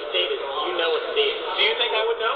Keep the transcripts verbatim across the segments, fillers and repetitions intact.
what state it is. You know what state it is. Do you think I would know?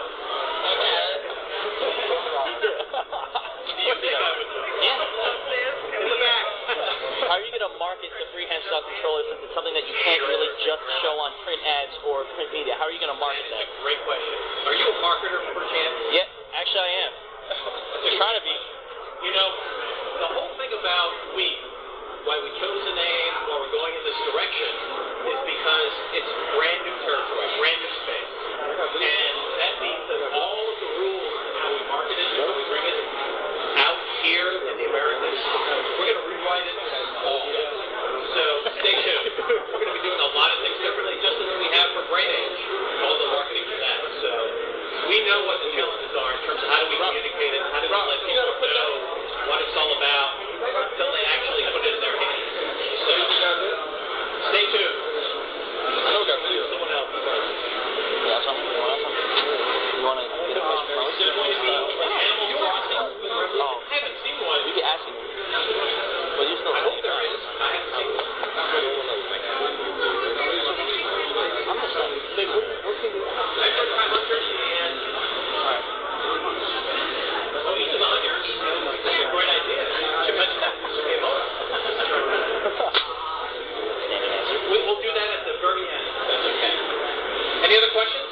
Do you think I would know? Yeah. In the back. How are you going to market the freehand stock controller since it's something that you can't really just show on print ads or print media? How are you going to market that? Great question. Are you a marketer for chance? Yeah, actually I am. I'm trying to be. You know, the whole thing about we, why we chose the name, why we're going in this direction, is because it's brand new territory, brand new space. And that means that all of the rules of how we market it, how we bring it out here in the Americas, we're going to rewrite it all. So stay tuned. We're going to be doing a lot of things differently, just as we have for Brain Age, all the marketing for that. So we know what the challenges are in terms of how do we communicate it, how do we let people know what it's all about until they actually put it in their hands. So stay tuned. Someone else. You want something? You want something? You want to get a fish from us? There's going to be Animal Crossing. Oh. I haven't seen one. You can ask him. But you're still I hope saying there that. is. I haven't seen one. I'm just saying. Like, what, what can you ask? I heard five hundred and Alright. oh, he's in the hundreds. That's a great idea. You should mention that. Came on. we, we'll do that at the very end. That's okay. Any other questions?